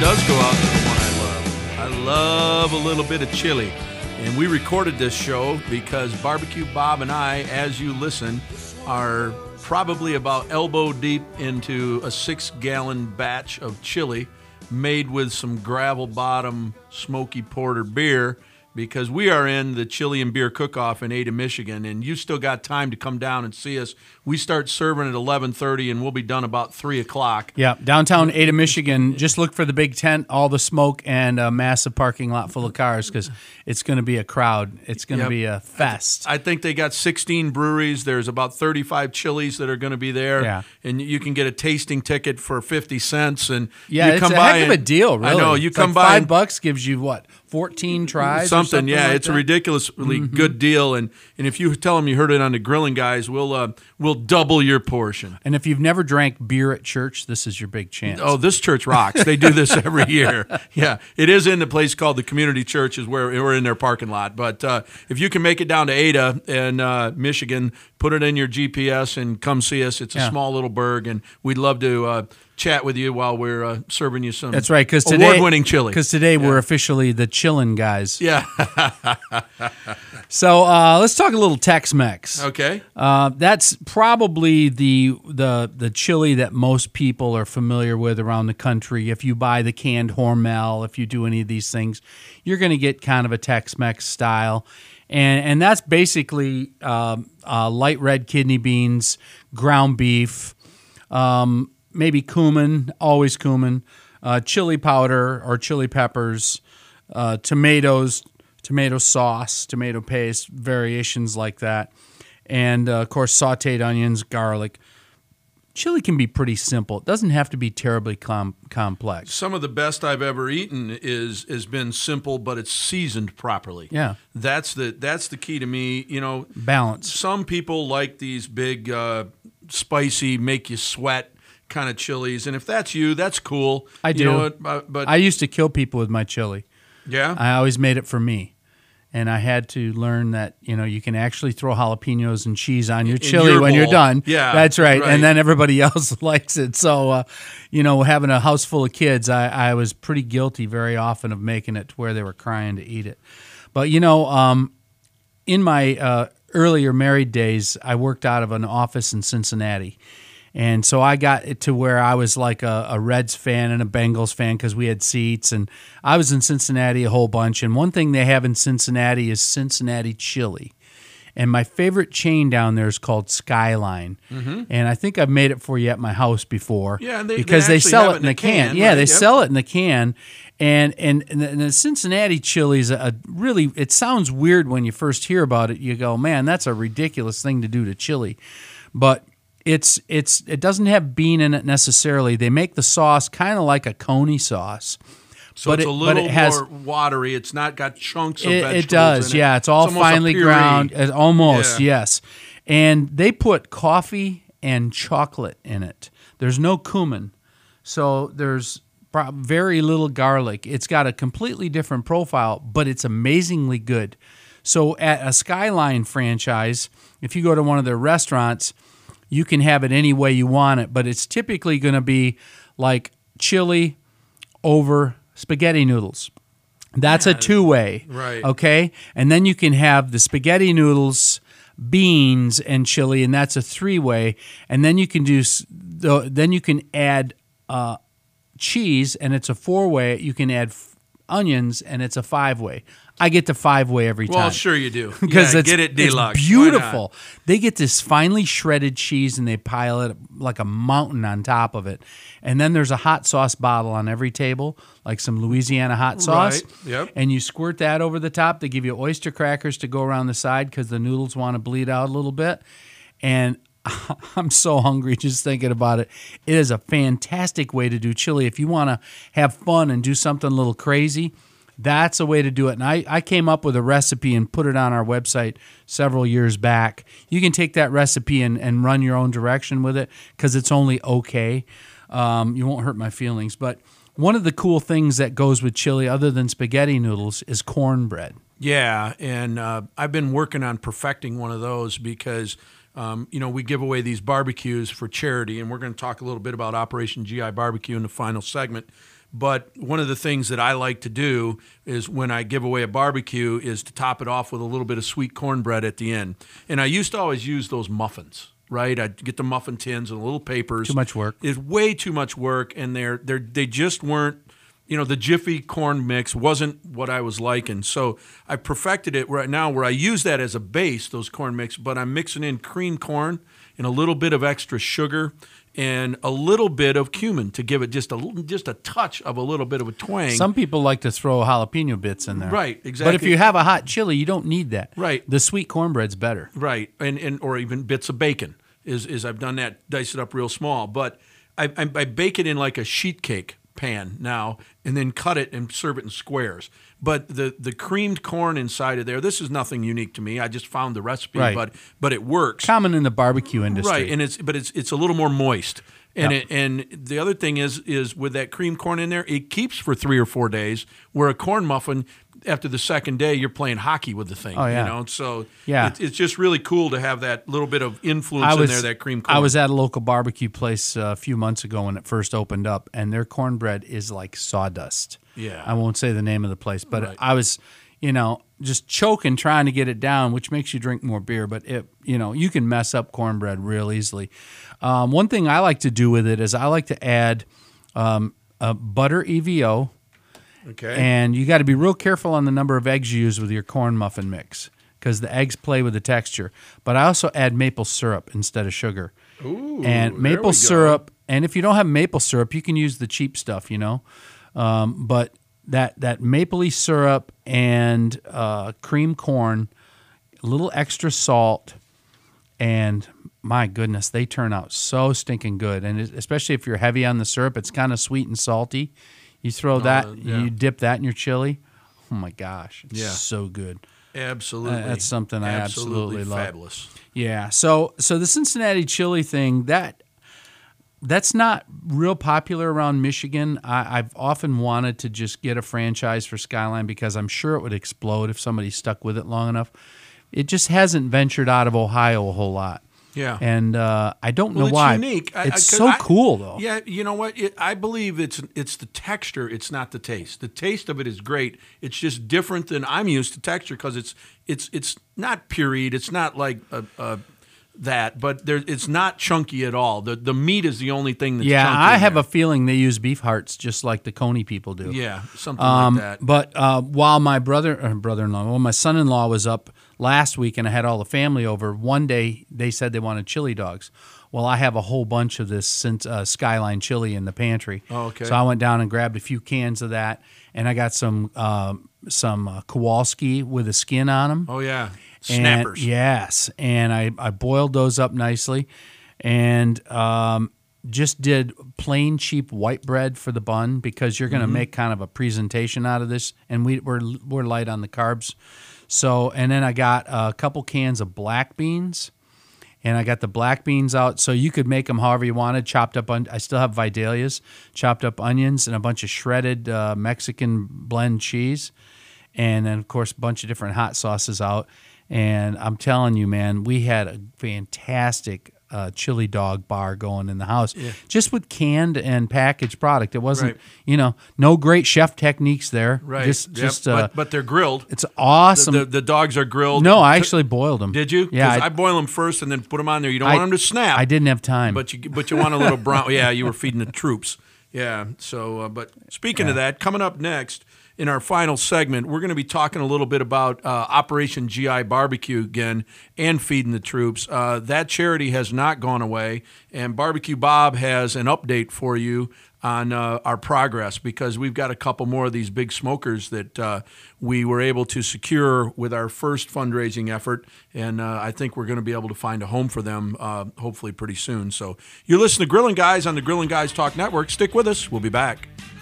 does go out to the one I love. I love a little bit of chili. And we recorded this show because Barbecue Bob and I, as you listen, are probably about elbow deep into a 6-gallon batch of chili made with some gravel bottom smoky porter beer, because we are in the Chili and Beer Cook-Off in Ada, Michigan, and you still got time to come down and see us. We start serving at 11:30, and we'll be done about 3 o'clock. Yeah, downtown Ada, Michigan. Just look for the big tent, all the smoke, and a massive parking lot full of cars, because it's going to be a crowd. It's going to be a fest. I think they got 16 breweries. There's about 35 chilies that are going to be there. Yeah. And you can get a tasting ticket for 50 cents. And Yeah, you it's come a by heck of a deal, really. I know. You It's come like by and $5 gives you, what, 14 tries or something yeah, like it's that? a ridiculously good deal, and if you tell them you heard it on the Grilling Guys, we'll double your portion. And if you've never drank beer at church, this is your big chance. Oh, this church rocks! They do this every year. Yeah, it is in the place called the Community Church, is where we're in their parking lot. But if you can make it down to Ada and Michigan, put it in your GPS and come see us. It's a small little burg, and we'd love to chat with you while we're serving you some. That's right, because award-winning chili. Because today we're officially the Chillin' Guys. Yeah. So let's talk a little Tex-Mex. Okay. That's probably the chili that most people are familiar with around the country. If you buy the canned Hormel, if you do any of these things, you're going to get kind of a Tex-Mex style. And that's basically light red kidney beans, ground beef, maybe cumin, always cumin, chili powder or chili peppers, tomatoes, tomato sauce, tomato paste, variations like that, and, of course, sautéed onions, garlic. Chili can be pretty simple. It doesn't have to be terribly complex. Some of the best I've ever eaten has been simple, but it's seasoned properly. Yeah. That's the key to me. You know, Balance. some people like these big, spicy, make you sweat kind of chilies, and if that's you, that's cool. I do. You know what, but I used to kill people with my chili. yeah, I always made it for me. And I had to learn that, you can actually throw jalapenos and cheese on your chili your when you're bowl. done. Yeah, that's right. right. And then everybody else likes it. So, having a house full of kids, I was pretty guilty very often of making it to where they were crying to eat it. But, in my earlier married days, I worked out of an office in Cincinnati. And so I got it to where I was like a Reds fan and a Bengals fan because we had seats. And I was in Cincinnati a whole bunch. And one thing they have in Cincinnati is Cincinnati chili. And my favorite chain down there is called Skyline. Mm-hmm. And I think I've made it for you at my house before. Yeah, and because they actually sell have it in a can. right? Yeah, they Yep. sell it in the can. And the Cincinnati chili is really, it sounds weird when you first hear about it. You go, man, that's a ridiculous thing to do to chili. But it doesn't have bean in it necessarily. They make the sauce kind of like a coney sauce. So but it's a but little it has, more watery. It's not got chunks of vegetables it does, in it. yeah. It's all almost a finely puree. ground. Almost, Yeah. yes. And they put coffee and chocolate in it. There's no cumin, so there's very little garlic. It's got a completely different profile, but it's amazingly good. So at a Skyline franchise, if you go to one of their restaurants, you can have it any way you want it, but it's typically going to be like chili over spaghetti noodles. That's a two-way, Right. okay? And then you can have the spaghetti noodles, beans, and chili, and that's a three-way. And then you can add cheese, and it's a four-way. You can add onions, and it's a five-way. I get the five-way every time. Well, sure you do. Because get it deluxe. It's beautiful. They get this finely shredded cheese and they pile it like a mountain on top of it. And then there's a hot sauce bottle on every table, like some Louisiana hot sauce. Right. Yep. And you squirt that over the top. They give you oyster crackers to go around the side because the noodles want to bleed out a little bit. And I'm so hungry just thinking about it. It is a fantastic way to do chili. If you want to have fun and do something a little crazy, that's a way to do it. And I came up with a recipe and put it on our website several years back. You can take that recipe and run your own direction with it because it's only okay. You won't hurt my feelings. But one of the cool things that goes with chili other than spaghetti noodles is cornbread. Yeah, and I've been working on perfecting one of those because we give away these barbecues for charity, and we're going to talk a little bit about Operation GI Barbecue in the final segment. But one of the things that I like to do is when I give away a barbecue is to top it off with a little bit of sweet cornbread at the end. And I used to always use those muffins, right? I'd get the muffin tins and little papers. Too much work. It's way too much work, and they just weren't. The Jiffy corn mix wasn't what I was liking. So I perfected it right now where I use that as a base, those corn mix, but I'm mixing in cream corn and a little bit of extra sugar and a little bit of cumin to give it just a touch of a little bit of a twang. Some people like to throw jalapeno bits in there. Right, exactly. But if you have a hot chili, you don't need that. Right. The sweet cornbread's better. Right, and or even bits of bacon is I've done that, dice it up real small. But I bake it in like a sheet cake pan now and then cut it and serve it in squares. But the creamed corn inside of there, this is nothing unique to me. I just found the recipe, Right. but it works. Common in the barbecue industry. Right, and it's a little more moist. And Yep. and the other thing is with that cream corn in there, it keeps for 3 or 4 days. Where a corn muffin, after the second day, you're playing hockey with the thing. Oh, yeah. So Yeah. it's just really cool to have that little bit of influence in there. That cream corn. I was at a local barbecue place a few months ago when it first opened up, and their cornbread is like sawdust. Yeah. I won't say the name of the place, but Right. I was, just choking trying to get it down, which makes you drink more beer. But you can mess up cornbread real easily. One thing I like to do with it is I like to add a butter EVO. Okay. And you got to be real careful on the number of eggs you use with your corn muffin mix because the eggs play with the texture. But I also add maple syrup instead of sugar. Ooh, And there maple we go. syrup, and if you don't have maple syrup, you can use the cheap stuff, But that mapley syrup and cream corn, a little extra salt, and my goodness, they turn out so stinking good. And especially if you're heavy on the syrup, it's kind of sweet and salty. You throw that, yeah. you dip that in your chili. Oh my gosh, it's Yeah. so good. Absolutely. That's something I absolutely love. Fabulous. Yeah. So the Cincinnati chili thing, that's not real popular around Michigan. I've often wanted to just get a franchise for Skyline because I'm sure it would explode if somebody stuck with it long enough. It just hasn't ventured out of Ohio a whole lot. Yeah. And I don't know Well, it's why. unique. It's so cool, though. Yeah, you know what? I believe it's the texture. It's not the taste. The taste of it is great. It's just different than I'm used to texture because it's not pureed. It's not like that, but it's not chunky at all. The meat is the only thing that's Yeah, chunky I in have there. a feeling they use beef hearts just like the Coney people do. Yeah, something like that. But while my my son-in-law was up last week and I had all the family over, one day they said they wanted chili dogs. Well, I have a whole bunch of this Skyline chili in the pantry. Oh, okay. So I went down and grabbed a few cans of that, and I got some Kowalski with a skin on them. Oh yeah, snappers. And, yes, and I boiled those up nicely, and just did plain cheap white bread for the bun because you're going to make kind of a presentation out of this, and we're light on the carbs. So, and then I got a couple cans of black beans, and I got the black beans out so you could make them however you wanted. Chopped up, I still have Vidalias, chopped up onions, and a bunch of shredded Mexican blend cheese, and then of course a bunch of different hot sauces out. And I'm telling you, man, we had a fantastic chili dog bar going in the house, just with canned and packaged product. It wasn't, no great chef techniques there. Right. Just but they're grilled. it's awesome. The dogs are grilled. No, I actually boiled them. Did you? Yeah, 'Cause I boil them first and then put them on there. You don't want them to snap. I didn't have time. But you want a little brown. Yeah, you were feeding the troops. Yeah. So, but speaking of that, coming up next in our final segment, we're going to be talking a little bit about Operation GI Barbecue again and feeding the troops. That charity has not gone away, and Barbecue Bob has an update for you on our progress because we've got a couple more of these big smokers that we were able to secure with our first fundraising effort, and I think we're going to be able to find a home for them hopefully pretty soon. So you're listening to Grilling Guys on the Grilling Guys Talk Network. Stick with us. We'll be back.